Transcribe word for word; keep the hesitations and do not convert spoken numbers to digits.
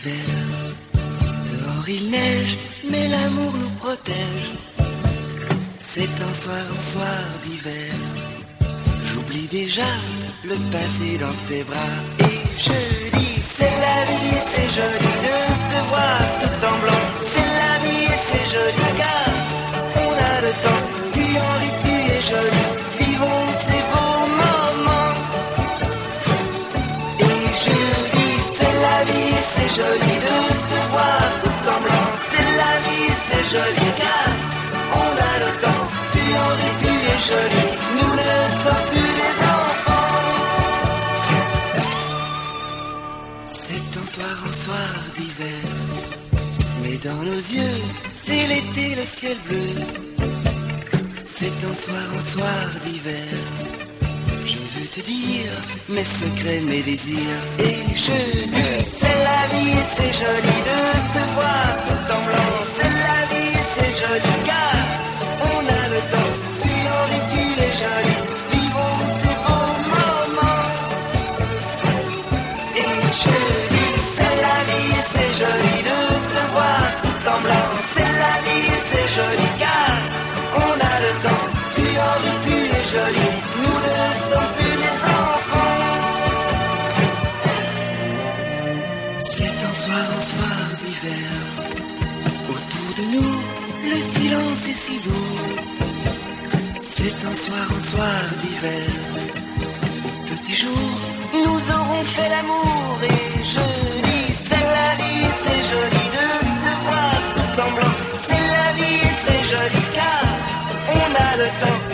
d'hiver. Dehors il neige, mais l'amour nous protège. C'est un soir, un soir d'hiver. J'oublie déjà le passé dans tes bras. Et je dis, c'est la vie et c'est joli de te voir tout en blanc. C'est la vie et c'est joli car on a le temps. Tu en ris, tu es joli. Vivons ces beaux moments. Et je dis, c'est la vie et c'est joli de te voir tout en blanc. C'est la vie et c'est joli car on a le temps. Tu en ris, tu es joli. Nous ne sommes plus des enfants. C'est un soir, un soir d'hiver. Mais dans nos yeux, c'est l'été, le ciel bleu. C'est un soir, un soir d'hiver. Je veux te dire mes secrets, mes désirs. Et je dis, c'est la vie et c'est joli de te voir tout en blanc. C'est la vie et c'est joli car on a le temps. Tu en es, tu es joli. Vivons ces beaux moments. Et je dis, c'est la vie et c'est joli de te voir tout en blanc. C'est la vie et c'est joli car on a le temps. Tu en es, tu es joli. Nous ne sommes plus des enfants. C'est un soir, un soir d'hiver. Autour de nous, le silence est si doux. C'est un soir, un soir d'hiver. Au petit jour, nous aurons fait l'amour. Et je dis, c'est la vie, c'est joli de te voir tout en blanc. C'est la vie, c'est joli car on a le temps.